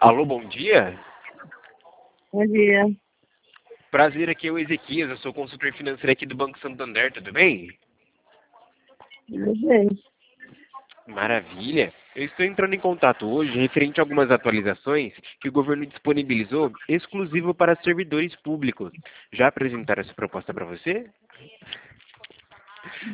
Alô, bom dia. Bom dia. Prazer, aqui é o Ezequias, eu sou consultor financeiro aqui do Banco Santander, tudo bem? Tudo bem. Maravilha. Eu estou entrando em contato hoje referente a algumas atualizações que o governo disponibilizou exclusivo para servidores públicos. Já apresentaram essa proposta para você?